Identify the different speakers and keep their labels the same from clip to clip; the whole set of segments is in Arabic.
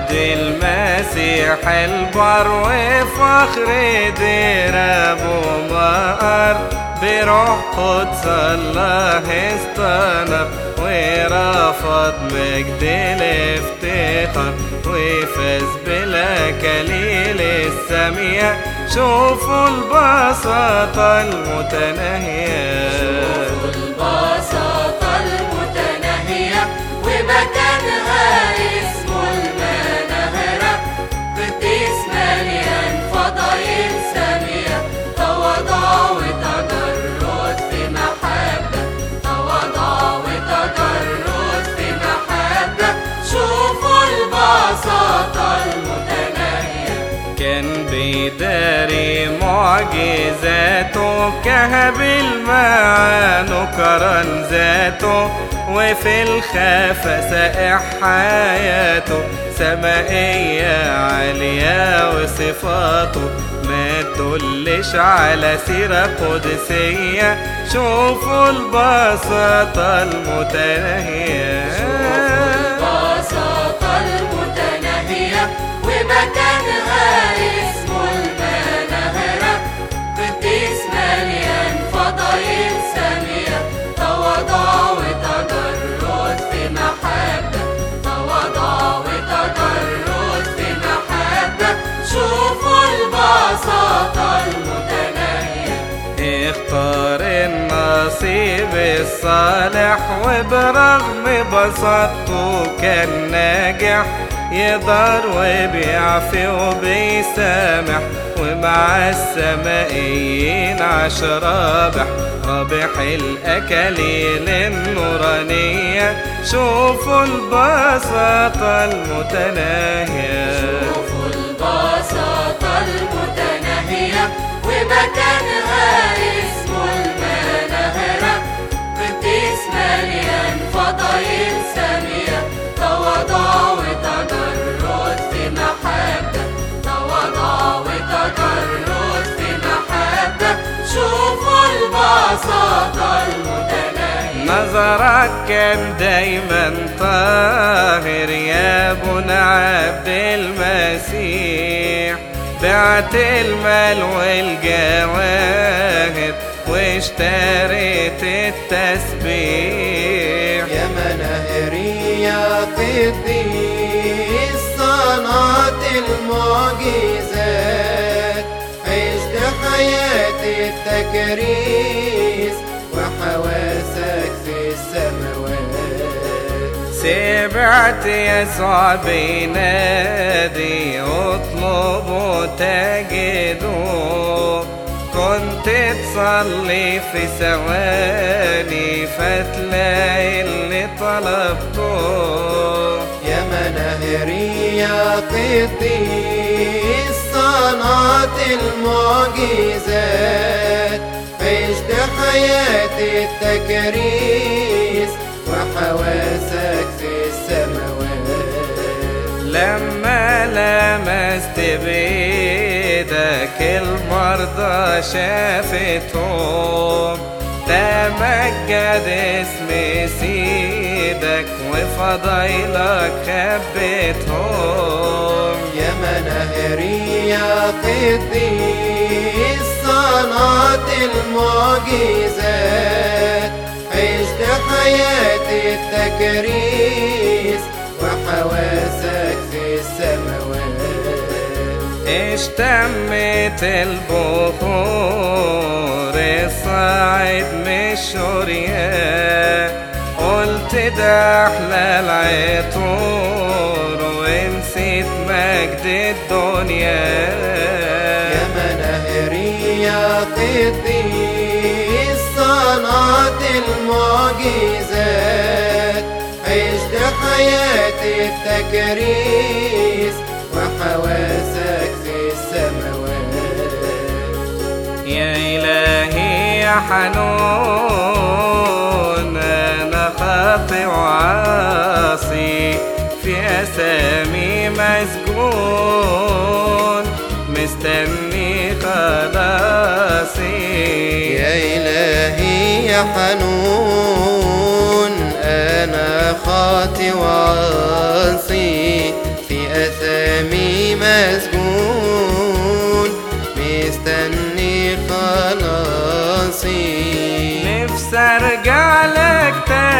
Speaker 1: عبد المسيح البر وفخر دير ابو مقر، بروح قدس الله استنر ورفض مجد الافتخار، وفاز بالاكاليل السامية. شوفوا البساطة المتناهية،
Speaker 2: شوفوا البساطة المتناهية ومكانها اسمه المناهرة. قديس مليان فضايل سامية، تواضع وتجرد في محبة، تواضع وتجرد في محبة. شوفوا البساطة المتناهية.
Speaker 1: كان بيداري معجزاته، كهب المعان وكرن ذاته، وفي الخفا سائح حياته، سمائية عالية وصفاته ما تدلش على سيرة قدسية. شوفوا البساطة المتناهية،
Speaker 2: شوفوا البساطة المتناهية ومكانها اسمه المناهرة. قديس مليان فضايل سامية، تواضع وتجرد في محبة، تواضع وتجرد في محبة. شوفوا البساطة المتناهية.
Speaker 1: اختار النصيب الصالح وبرغم بساطته كان ناجح، يقدر وبيعفي وبيسامح، ومع السمائيين عاش رابح، رابح الأكاليل النورانية. شوفوا البساطة المتناهية،
Speaker 2: شوفوا البساطة المتناهية ومكانها اسمه المناهرة. قديس مليان فضايل سامية، تواضع وتجرد في محبة، تواضع وتجرد في محبة. شوفوا البساطة المتناهية.
Speaker 1: نظرك كان دايما طاهر يا ابن عبد المسيح، بعت المال والجواهر واشتريت التسبيح.
Speaker 3: يا مناهري يا قديس صنعت المعجزات، عشت حياة التكريس وحواسك في السماوات.
Speaker 1: سمعت يسوع بينادي اطلبوا تجدوا، كنت تصلي في ثواني فتلاقي اللي طلبته.
Speaker 3: يا مناهري يا قديس صنعت المعجزات، عشت حياة التكريس وحواسك في السماوات.
Speaker 1: لما لمست بيدك المرضى شافتهم، تمجد اسم سيدك وفضايلك خبتهم.
Speaker 3: يا مناهري يا قديس صنعت المعجزات، عشت حياة التكريس وحواسك في السماوات.
Speaker 1: اشتمت البخور الصاعد من الشريان، قلت ده احلى العطور ونسيت مجد الدنيا.
Speaker 3: يا مناهري يا قديس صنعت المعجزات، عشت حياة التكريس وحواسك في السماوات.
Speaker 1: يا إلهي يا حنون، أنا خاطئ وعاصي، في أسامي مسجون، مستني خلاصي.
Speaker 3: يا إلهي يا حنون، أنا خاطئ وعاصي، في أثامي
Speaker 1: ارجع لك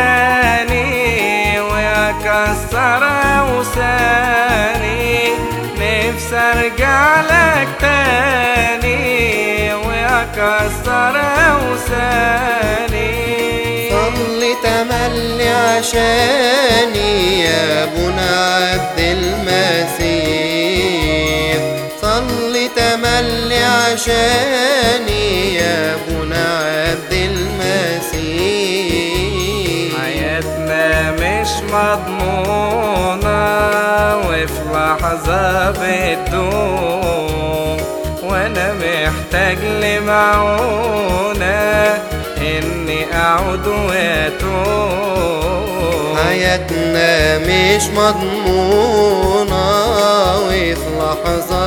Speaker 1: تاني واكسر اوثاني، نفسي ارجع لك تاني واكسر اوثاني.
Speaker 3: صلي تملي عشاني يا ابونا عبد المسيح، صلي تملي عشاني يا ابونا عبد المسيح.
Speaker 1: حياتنا مش مضمونة وفي لحظة بتدوم، وانا محتاج لمعونة اني اعود واتوب.
Speaker 3: حياتنا مش مضمونة وفي لحظة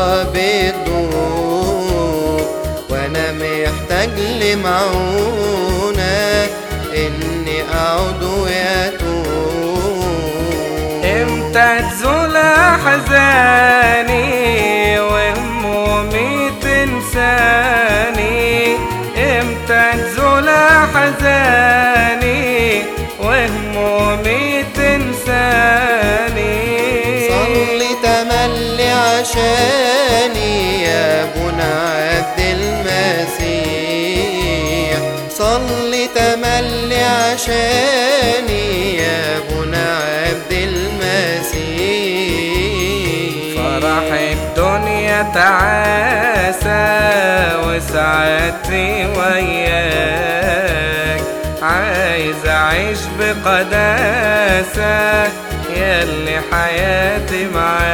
Speaker 3: بتدوب، وانا محتاج لمعونة اني اعود واتوب.
Speaker 1: امتى تزول احزاني وهمومي تنساني، امتى تزول احزاني وهمومي تنساني.
Speaker 3: صلي تملي عشاني يا ابونا عبد المسيح، صلي تملي عشاني يا ابونا عبد المسيح.
Speaker 1: فرح الدنيا تعاسى وسعادتي وياك، عايز اعيش بقداسة ياللي حياتي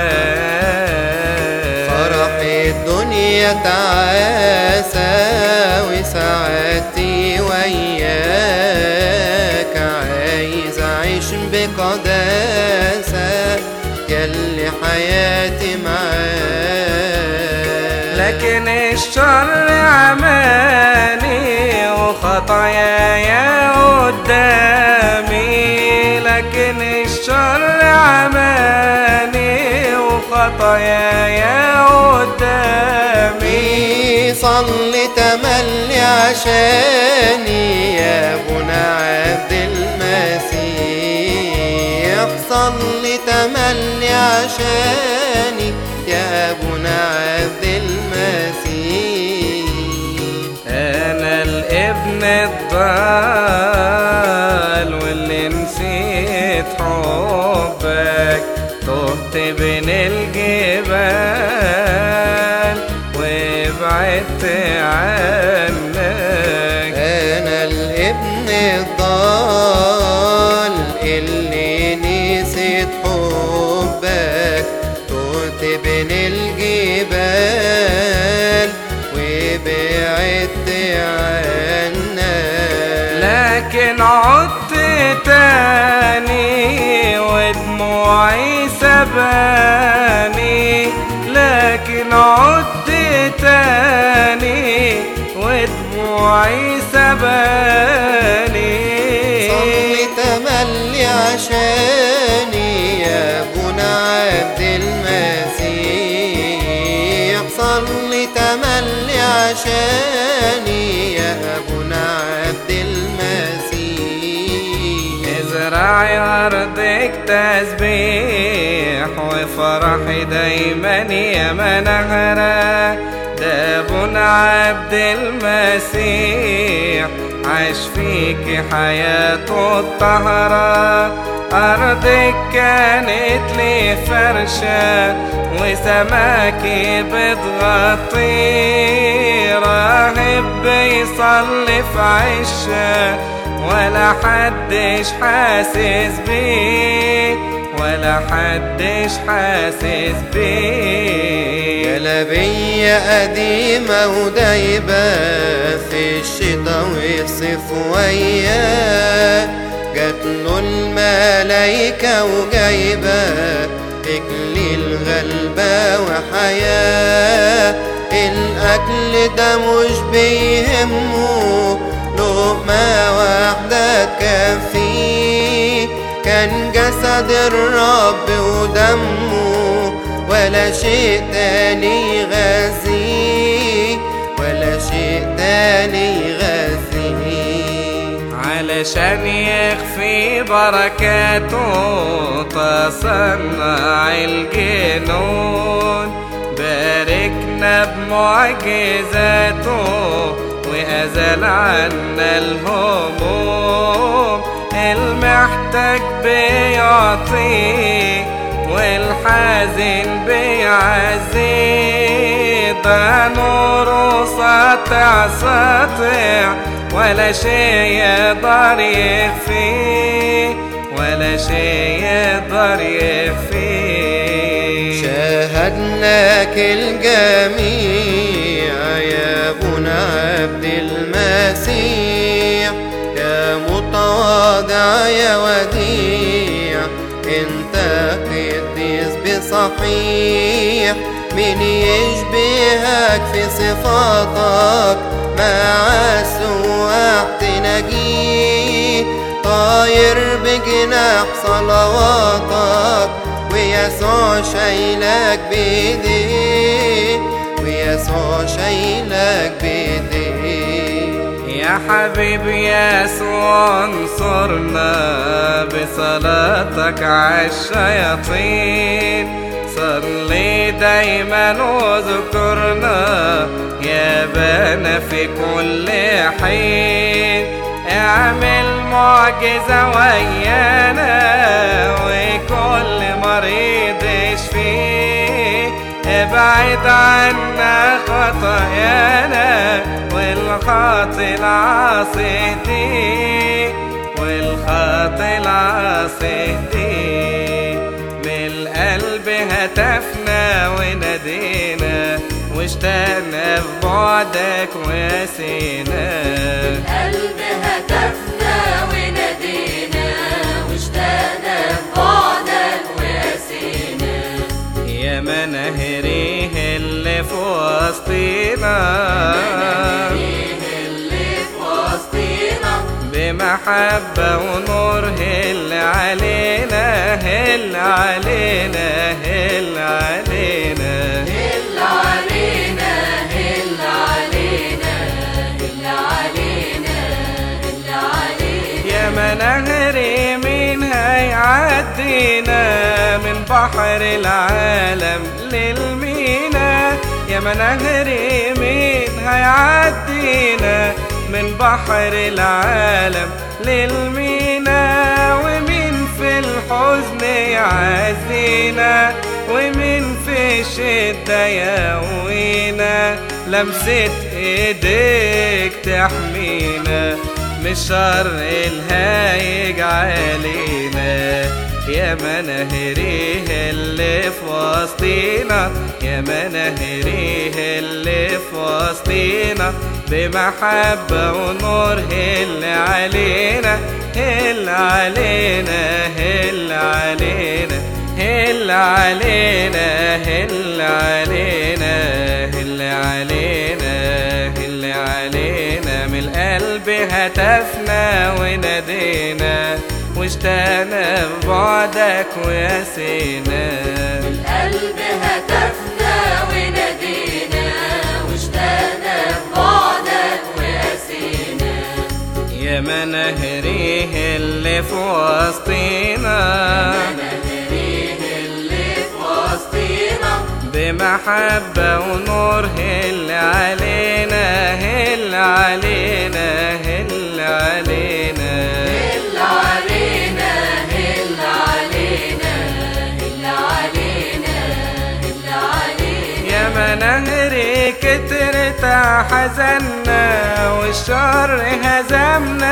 Speaker 1: معاك.
Speaker 3: فرح الدنيا تعاسى وسعادتي وياك، عايز اعيش بقداسة ياللي حياتي معاك.
Speaker 1: لكن الشر عماني وخطاياي قدامي، لكن الشر عماني وخطاياي قدامي.
Speaker 3: صلي تملي عشاني يا ابونا عبد المسيح، صلي تملي عشاني يا ابونا عبد المسيح.
Speaker 1: انا الابن الضال واللي نسيت حبك، تهت بين الجبال وبعدت عنك.
Speaker 3: انا الابن الضال اللي نسيت حبك، تهت بين الجبال وبعدت عنك.
Speaker 1: لكن عدت تاني ودموعي سباني، لكن عدت تاني ودموعي سباني.
Speaker 3: صلي تملي عشاني يا ابونا عبد المسيح، صلي تملي عشاني يا ابونا عبد المسيح.
Speaker 1: ازرعي ارضك تسبيح وفرحي دايما يا منغرة، ده ابونا عبد المسيح عاش فيك حياته الطهرة. أرضك كانت لي فرشة وسماكي بتغطي، راهب بيصلي في عشة ولا حدش حاسس بيه، ولا حدش حاسس بيه.
Speaker 3: جلابية قديمة ودايبة في الشتا والصيف وياه، جاتله الملايكة وجايبة إكليل غلبة وحياة. الأكل ده مش بيهمه، لقمة واحدة تكفيه، كان جسد الرب ودمه ولا شيء تاني غازيه، ولا شيء تاني غازيه.
Speaker 1: على علشان يخفي بركاته تصنع الجنون، باركنا بمعجزاته وأزال عنا الهموم. المحتاج بيعطيه والحزين بيعزيه، ده نوره ساطع ساطع ولا شيء يقدر يخفيه، ولا شيء يقدر يخفيه.
Speaker 3: شاهدناك الجميع يا ابونا عبد المسيح، يا متواضع يا وديع، انت قديس بصحيح. من يشبهك في صفاتك مع السواح تناجيه، طاير بجناح صلواتك ويسوع شايلك بإيديه، ويسوع شايلك بإيديه.
Speaker 1: يا حبيبي يسوع انصرنا بصلاتك عالشياطين، صلي دايما واذكرنا يا بانا في كل حين. اعمل معجزة ويانا وكل مريض اشفيه، ابعد عنا خطايانا والخاطئ العاصي اهديه، والخاطئ العاصي اهديه. من القلب هتفنا ونادينا واشتقنا في بعدك وياسينا،
Speaker 2: القلب هتفنا ونادينا واشتقنا في بعدك وياسينا.
Speaker 1: يا مناهريه اللي في وسطينا، بمحبة ونور هل علينا، هل علينا، هل علينا،
Speaker 2: هل علينا، هل علينا، هل علينا، هل علينا.
Speaker 1: يا مناهري مين هيعدينا من بحر العالم للمينا، يا مناهري مين هيعدينا من بحر العالم للمينا. ومين في الحزن يعزينا، ومين في الشدة يقوينا، لمسة ايديك تحمينا من الشر الهايج علينا. يا مناهريه اللي في وسطينا، يا مناهريه اللي في وسطينا، بمحبة ونور هل علينا، هل علينا، هل علينا، هل علينا، هل علينا، هل علينا، هل علينا. من القلب هتفنا ونادينا واشتقنا في بعدك وياسينا،
Speaker 2: القلب هتفنا ونادينا واشتقنا في بعدك وياسينا.
Speaker 1: يا مناهريه اللي في وسطينا،
Speaker 2: مناهريه اللي في وسطينا،
Speaker 1: بمحبة ونور هل علينا، هل علينا، هل علينا،
Speaker 2: هل علينا، هل علينا، هل علينا، هل علينا.
Speaker 1: يا مناهري كترت حزننا والشر هزمنا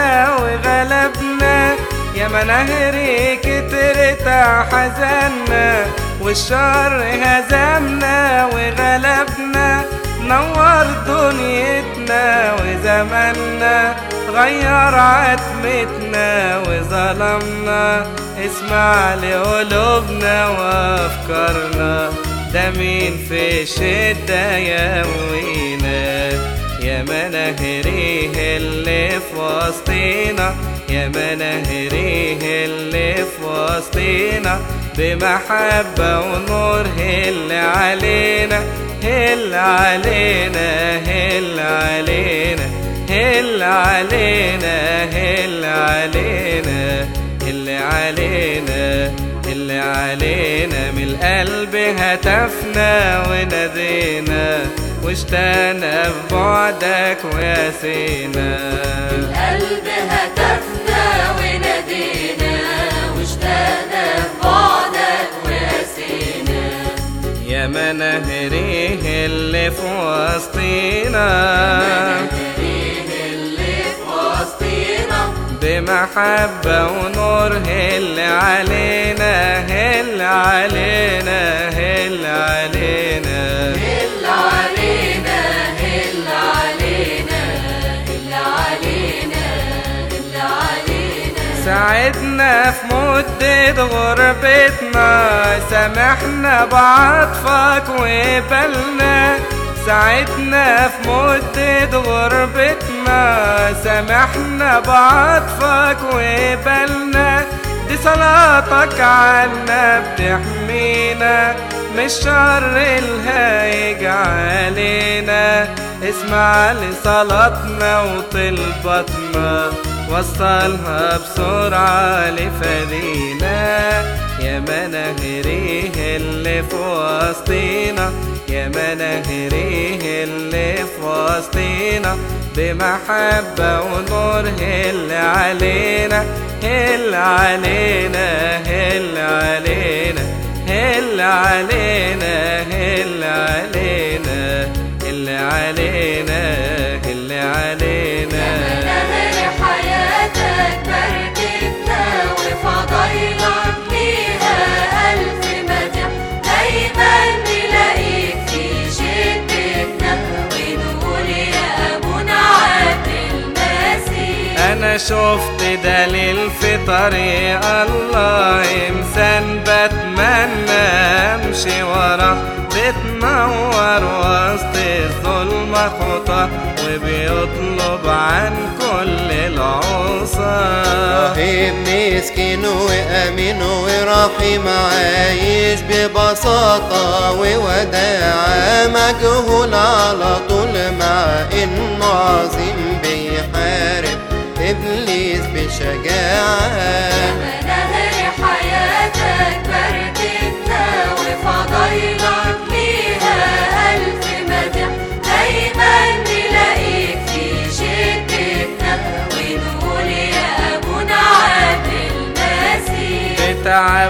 Speaker 1: وغلبنا، يا مناهري كترت حزننا والشر هزمنا وغلبنا. نور دنيتنا وزماننا، غير عتمتنا وظلمنا، اسمع لقلوبنا وافكارنا، ده مين في شدة يقوينا. يا مناهريه اللي في وسطينا، يا مناهريه اللي في وسطينا، بمحبة ونور هل علينا، هل علينا، هل علينا، هل علينا هل علينا هل علينا هل علينا، من القلب هتفنا ونادينا واشتاقنا في بعدك وياسينا.
Speaker 2: القلب هتفنا ونادينا واشتاقنا في بعدك وياسينا.
Speaker 1: يا مناهريه اللي في وسطينا بمحبة ونور هل علينا هل علينا هل علينا
Speaker 2: هل علينا هل علينا هل علينا هل علينا.
Speaker 1: ساعدنا في مدة غربتنا، سامحنا بعطفك وقبلنا. ساعدنا في مدة غربتنا، سامحنا بعطفك وقبلنا. دي صلاتك عنا بتحمينا من الشر الهايج علينا. اسمع لصلاتنا وطلباتنا، وصلها بسرعة لفدينا. يا مناهريه اللي في وسطينا، يا مناهريه اللي في وسطينا بمحبة ونور هل علينا هل علينا هل علينا هل علينا هل علينا هل علينا هل علينا.
Speaker 2: مناهر حياتك بركتنا وفضايلك ليها ألف مدح. دايما نلاقيك في شدتنا ونقول يا أبونا عبد المسيح.
Speaker 1: أنا شفت دليل في طريق الله، إنسان بتمنى أمشي وراه، بتنور وسط الظلمة خطى وبيطلب عن كل العصاة.
Speaker 3: راهب مسكين وأمين ورحيم، عايش ببساطة ووداعة، مجهول على طول مع إنه عظيم بيحارب إبليس بشجاعة.
Speaker 2: مناهر حياتك بركتنا وفضايلك ليها ألف مدح. دايما نلاقيك في شدتنا ونقول يا أبونا عبد المسيح.
Speaker 1: بتعب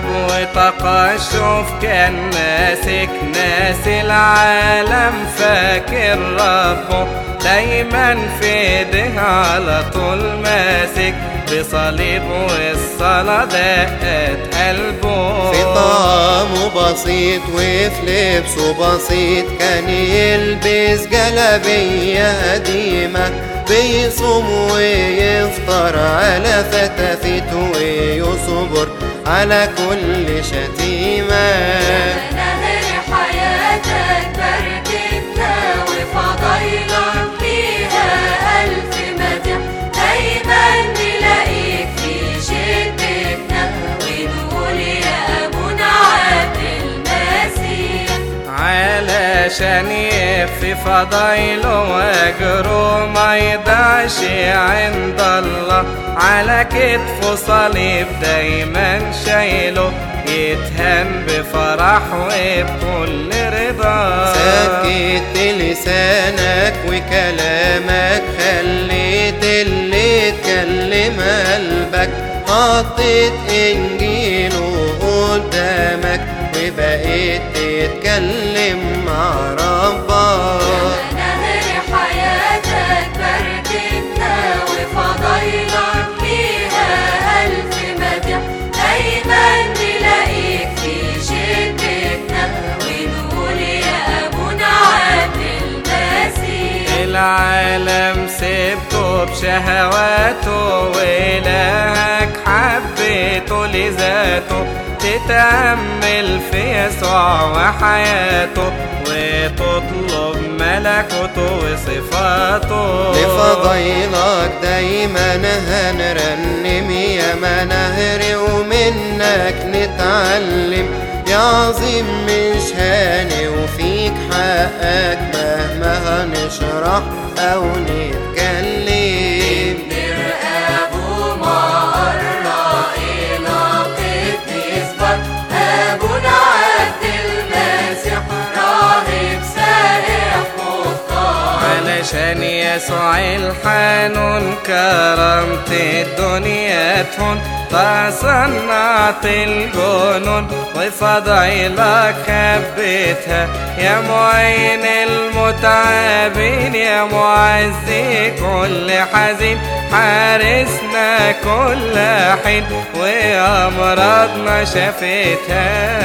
Speaker 1: وتقشف كان ماسك ناس العالم، فاكر ربه دايما في ايده على طول ماسك، بصليب والصلاة دقت قلبه.
Speaker 3: في طعمه بسيط وفي لبسه بسيط، كان يلبس جلابية قديمة، بيصوم ويفطر على فتافيت ويصبر على كل شتيمة.
Speaker 2: مناهر حياتك بركتنا وفضايلك ليها ألف مدح. دايما نلاقيك في شدتنا ونقول يا أبونا عبد المسيح.
Speaker 1: علشان يكفي فضايله واجره ما يضيعش عند الله، على كتفه صليب دايما شايله، يتهان بفرح وبكل رضا.
Speaker 3: سكت لسانك وكلامك، خليت اللي اتكلم قلبك، حطيت انجيله قدامك وبقيت تتكلم مع ربك.
Speaker 2: مناهر حياتك بركتنا وفضايلك ليها ألف مدح. دايما نلاقيك في شدتنا ونقول يا أبونا عبد المسيح.
Speaker 1: العالم سبته بشهواته وإلهك حبيته لذاته، تتأمل في يسوع وحياته وتطلب ملكوته وصفاته.
Speaker 3: لفضيلك دايما هنرنم يا مناهر، ومنك نتعلم يا عظيم مش هاني، وفيك حقك مهما هنشرح أو نتكلم.
Speaker 1: يسوع الحنون كرمت الدنيا تهون تصنعت الجنون وفضيلك خبيتها يا معين المتعبين يا معزي كل حزين حارسنا كل حين وأمراضنا شافتها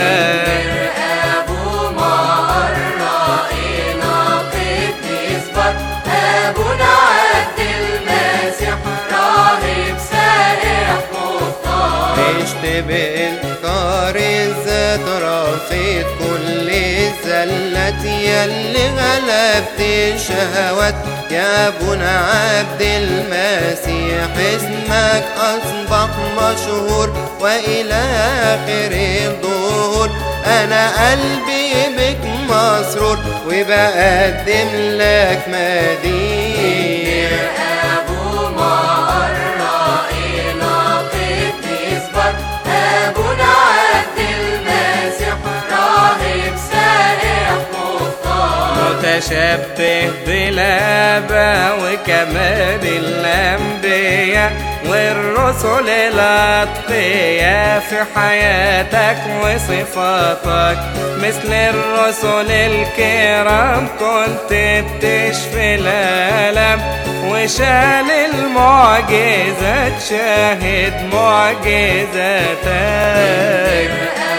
Speaker 3: بإنكار الذات رافض كل الزلات ياللي غلبت الشهوات يا ابونا عبد المسيح اسمك أصبح مشهور وإلى آخر الظهور أنا قلبي بك مسرور وبقدم لك مديح
Speaker 1: متشبه بالآباء وكمال الأنبياء والرسل الأتقياء في حياتك وصفاتك مثل الرسل الكرام كنت بتشفي الآلام وشال المعجزات شاهد معجزاتك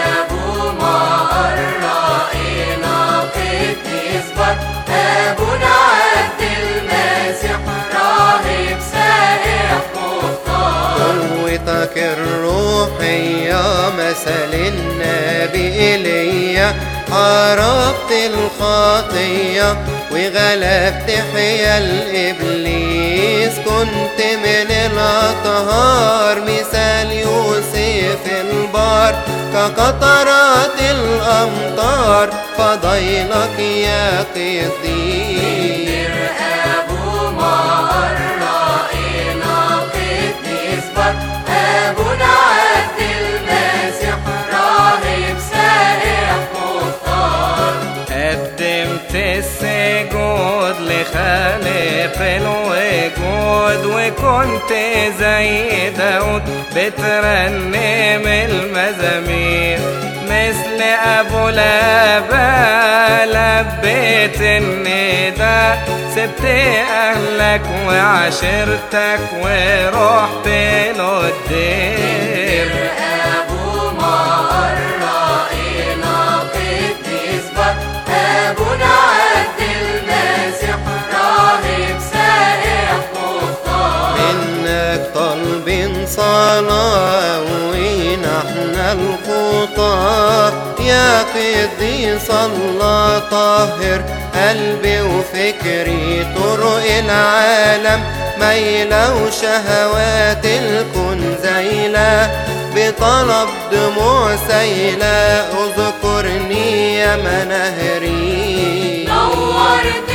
Speaker 2: أبونا عبد المسيح راهب سائح مختار
Speaker 3: قوتك الروحية مثل النبي إيليا حاربت الخطية وغلبت حيل إبليس كنت من الأطهار مثال يوسف البار كقطرات الأمطار فضيلك يا قدير
Speaker 2: أبو مار رأينا قديس بر أبونا عبد المسيح راهب سائح مختار
Speaker 1: قدمت السجود لخالق الوجود وكنت زي داود بترنم المزامير مثل أبو لابا لبيت النداء سبت أهلك وعشيرتك ورحت له الدير
Speaker 2: أبو مار رأينا قديس بر أبونا عبد المسيح راهب سائح مختار
Speaker 3: منك طالبين صلاة ونحن الخطاة يا قديس الله طاهر قلبي وفكري طرق العالم ميلة وشهوات الكون زيلة بطلب دموع سيلة اذكرني يا مناهري
Speaker 2: نورت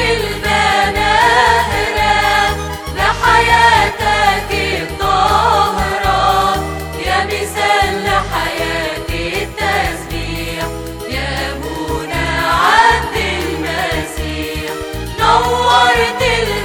Speaker 2: المناهر لحياتك الطاهرة يا مثال لحياتي التسبيح يا أبونا عبد المسيح نورت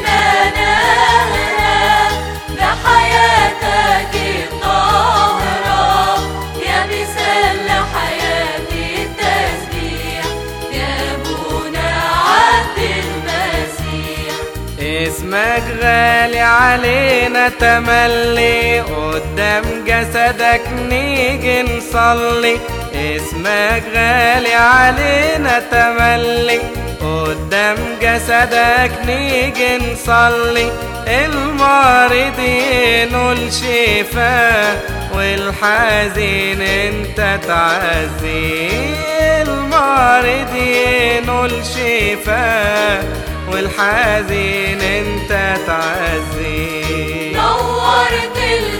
Speaker 2: المناهر لحياتك الطاهرة يا مثال لحياتي التسبيح يا أبونا عبد المسيح
Speaker 1: اسمك غالي علينا تملي قدام جسدك نيجي نصلي اسمك غالي علينا تملي قدام جسدك نيجي نصلي المريض ينول شفاء والحزين انت تعزي المريض ينول شفاء والحزين انت تعزي
Speaker 2: نورت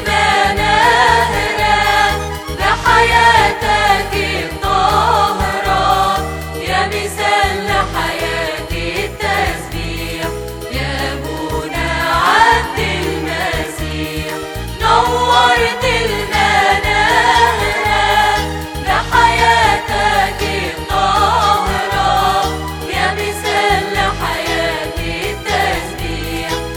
Speaker 2: المناهر لحياتك الطاهرة يا مثال لحياتي التسبيح يا أبونا عبد المسيح نورت المناهر لحياتك الطاهرة يا مثال لحياتي التسبيح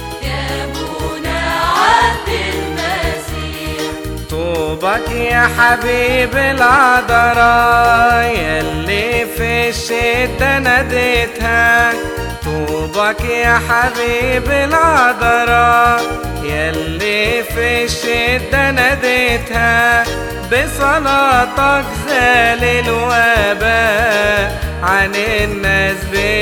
Speaker 1: يا حبيب العذراء يلي في الشدة ناديتها، طوبك يا حبيب العذراء يلي في الشدة ناديتها، بصلاتك زال الوباء عن الناس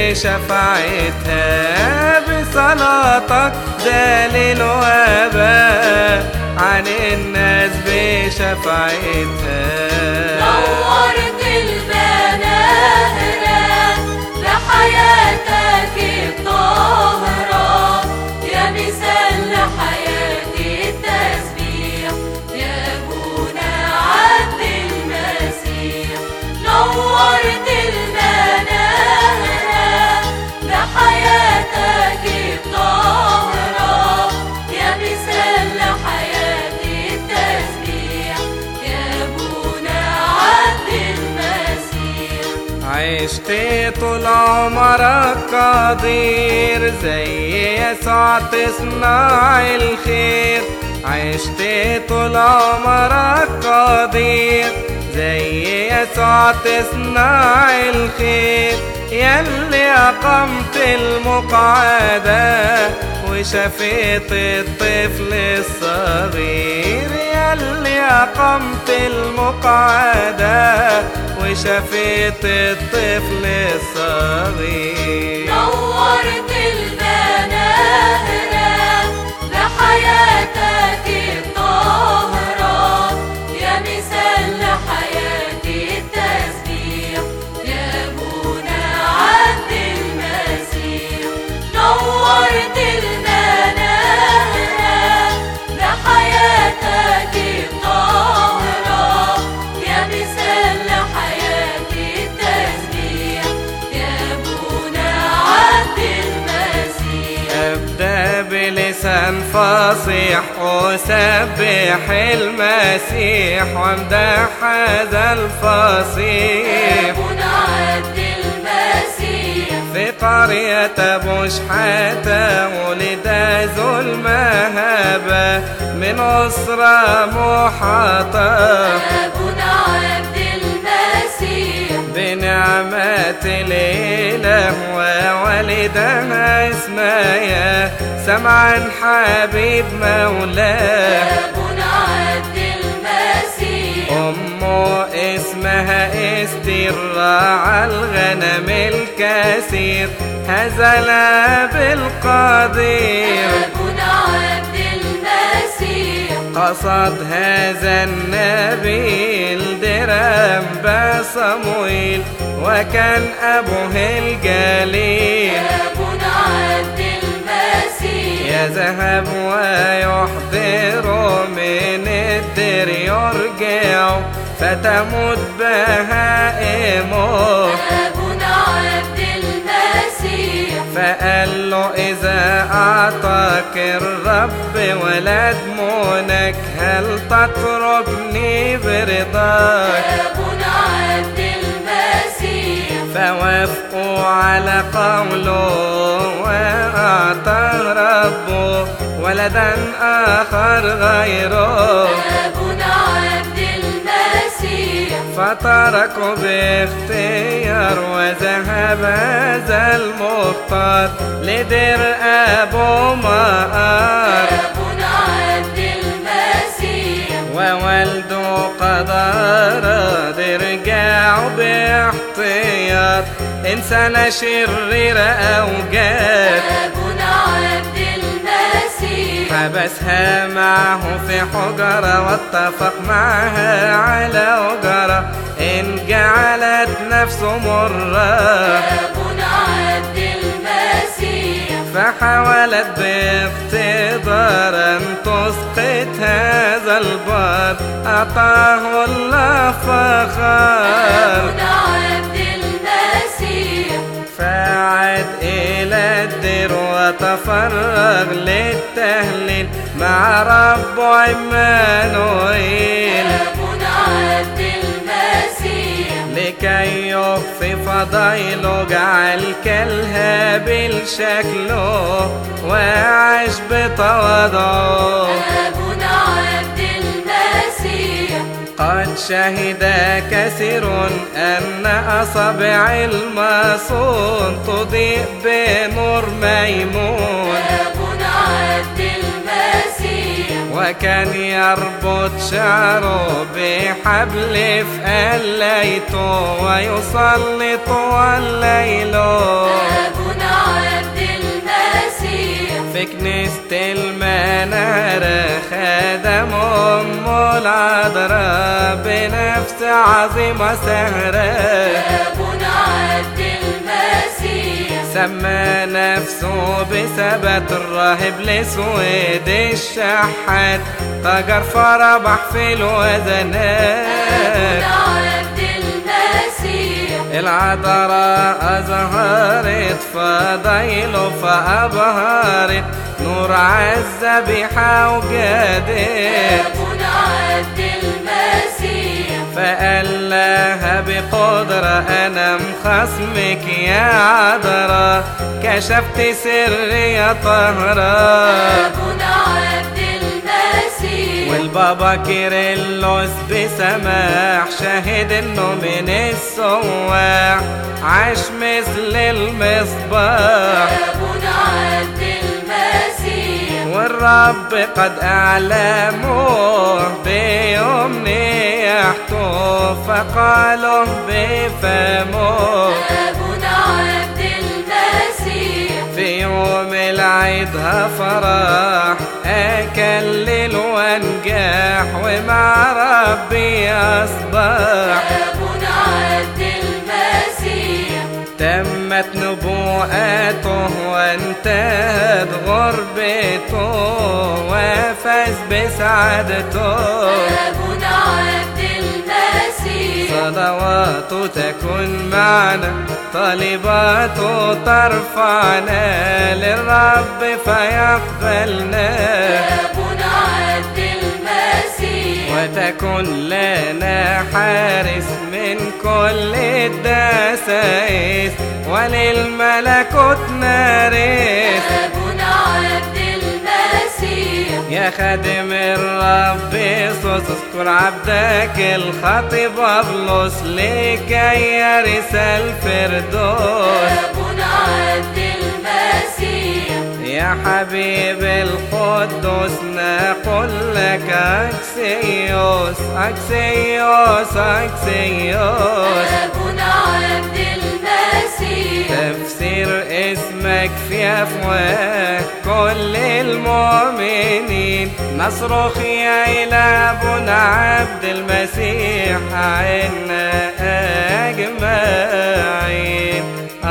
Speaker 1: بشفاعتها، بصلاتك زال الوباء عن الناس بشفاعتها.
Speaker 2: نورت المناهرة لحياتك الطاهرة، يا مثال لحياة التسبيح يا أبونا عبد المسيح. نورت المناهرة لحياتك الطاهرة، يا مثال لحياة التسبيح يا أبونا عبد المسيح.
Speaker 1: عشت طول عمرك قدير زي يسوع تصنع الخير، عشت طول عمرك قدير زي يسوع تصنع الخير، يلي أقمت المقعدة وشفيت الطفل الصغير، يلي أقمت المقعدة وشفيت الطفل الصغير.
Speaker 2: نورت المناهرة لحياتك الطاهرة، يا مثال لحياة التسبيح يا أبونا عبد المسيح. نورت المناهرة لحياتك الطاهرة، يا مثال لحياة التسبيح يا أبونا عبد المسيح.
Speaker 1: أبدأ بلسان فصيح أسبح المسيح وامدح هذا الفصيح،
Speaker 2: أبونا عبد المسيح.
Speaker 1: في قرية بوشحتة ولد ذو المهابة من أسرة محاطة،
Speaker 2: أبونا عبد المسيح.
Speaker 1: بنعمة الإله ووالدها اسمايا سمعا حبيب مولاه،
Speaker 2: أبونا عبد المسيح.
Speaker 1: أمه اسمها استير راعى الغنم الكثير، هزلا بالقدير
Speaker 2: أبونا عبد المسيح.
Speaker 1: قصد هذا النبي الدرام بصمويل، وكان أبوه الجليل
Speaker 2: أبونا عبد المسيح.
Speaker 1: يذهب ويحضر من الدير يرجع، فتموت بهائمه،
Speaker 2: أبونا عبد المسيح.
Speaker 1: فقال له إذا أعطاك الرب ولد منك هل تتركني برضاك؟
Speaker 2: أبونا عبد المسيح.
Speaker 1: فوافقوا على قوله وأعطى ربه ولدا آخر غيره،
Speaker 2: أبونا عبد المسيح.
Speaker 1: فتركوا باختيار وذهب هذا المختار لدير أبو مقار،
Speaker 2: أبونا عبد المسيح.
Speaker 1: ووالده قدر رجعوا باحتياط، إنسان شرير أوجاد
Speaker 2: أبونا عبد المسيح.
Speaker 1: حبسها معه في حجرة واتفق معها على أجرة، إن جعلت نفسه مرة
Speaker 2: أبونا عبد المسيح.
Speaker 1: فحاولت باقتدار أن تسقط هذا البار، أعطاه الله فخار،
Speaker 2: أبونا عبد المسيح.
Speaker 1: فعاد إلى الدير وتفرغ للتهليل مع رب عمانوئيل،
Speaker 2: أبونا عبد المسيح.
Speaker 1: لكي يخفي فضيله جعل كالهابيل شكله وعاش بتواضعه،
Speaker 2: أبونا عبد المسيح.
Speaker 1: شهد كثير أن أصابع المصون تضيء بنور ميمون
Speaker 2: أبونا عبد المسيح،
Speaker 1: وكان يربط شعره بحبل في قليته ويصلي طوال ليله.
Speaker 2: أبونا عبد المسيح،
Speaker 1: في كنيسة المنارة خدم أمه العذراء بنفس عظيمة سهرة.
Speaker 2: أبونا عبد المسيح،
Speaker 1: سمى نفسه بثبات الراهب الأسود الشحات، تاجر فربح في الوزنات.
Speaker 2: أبونا عبد المسيح،
Speaker 1: العذراء أظهرت فضيله فأبهرت، نور عزة بيحة وجادت.
Speaker 2: أبونا عبد المسيح،
Speaker 1: فقال لها بقدرة أنا مخصمك يا عذراء، كشفت سر يا طهرة.
Speaker 2: أبونا عبد المسيح،
Speaker 1: والبابا كيرلس بسماح شاهد انه من السواح عاش مثل المصباح.
Speaker 2: أبونا عبد المسيح،
Speaker 1: والرب قد أعلموه بأمنيته فقالوا بفمه.
Speaker 2: أبونا عبد المسيح،
Speaker 1: في يوم العيدها فرح أكلل وانجاح ومع ربي أصبح.
Speaker 2: أبونا عبد المسيح،
Speaker 1: تمت نبوءته وانتهت غربته وفاز بسعادته.
Speaker 2: أبونا عبد المسيح،
Speaker 1: صلواته تكن معنا طالباته ترفعنا للرب فيقبلنا.
Speaker 2: أبونا عبد المسيح،
Speaker 1: وتكن لنا حارس من كل الدسائس وللملكوت نارس.
Speaker 2: أبونا عبد المسيح،
Speaker 1: يا خادم الرب يسوس اذكر عبدك الخاطب بابلوس لكي يرث الفردوس.
Speaker 2: أبونا عبد المسيح،
Speaker 1: يا حبيب القدوس نقول لك أكسيوس أكسيوس أكسيوس.
Speaker 2: أبونا عبد المسيح،
Speaker 1: تفسير اسمك في أفواه كل المؤمنين، نصرخ يا إله أبونا عبد المسيح عنا أجمعين.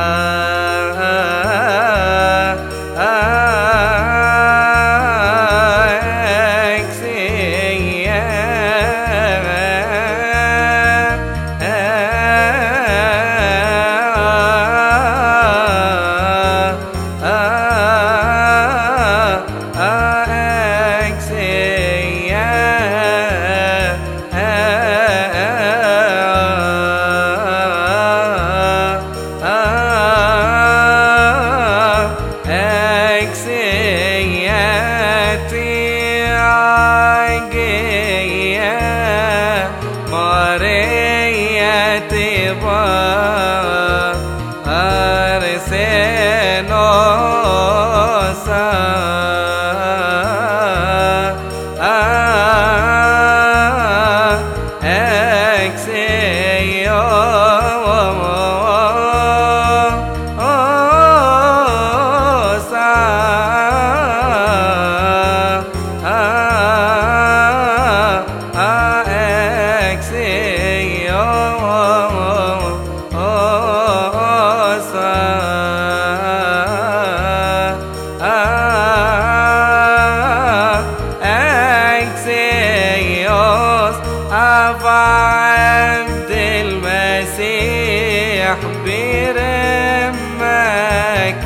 Speaker 1: عبد المسيح برمك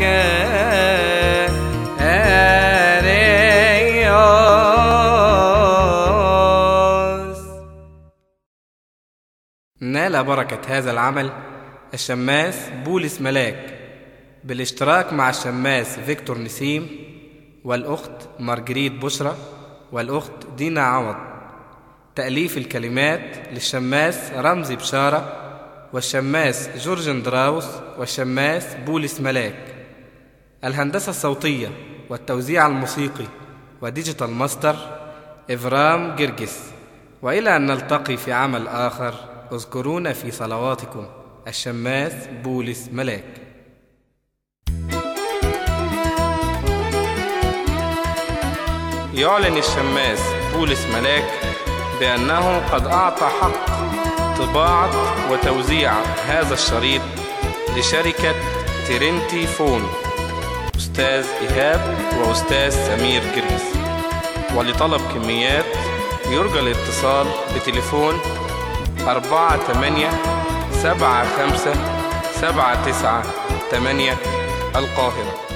Speaker 1: أريوس. نال بركة هذا العمل الشماس بولس ملاك بالاشتراك مع الشماس فيكتور نسيم والأخت مارجريت بشرى والأخت دينا عوض. تأليف الكلمات للشماس رمزي بشارة والشماس جورج اندراوس والشماس بولس ملاك. الهندسة الصوتية والتوزيع الموسيقي وديجيتال ماستر إفرام جرجس. وإلى أن نلتقي في عمل آخر، اذكرونا في صلواتكم. الشماس بولس ملاك. يعلن الشماس بولس ملاك بأنه قد أعطى حق طباعة وتوزيع هذا الشريط لشركة ترينتي فون أستاذ إيهاب وأستاذ سمير جرجس. ولطلب كميات يرجى الاتصال بتليفون 487579 8 القاهرة.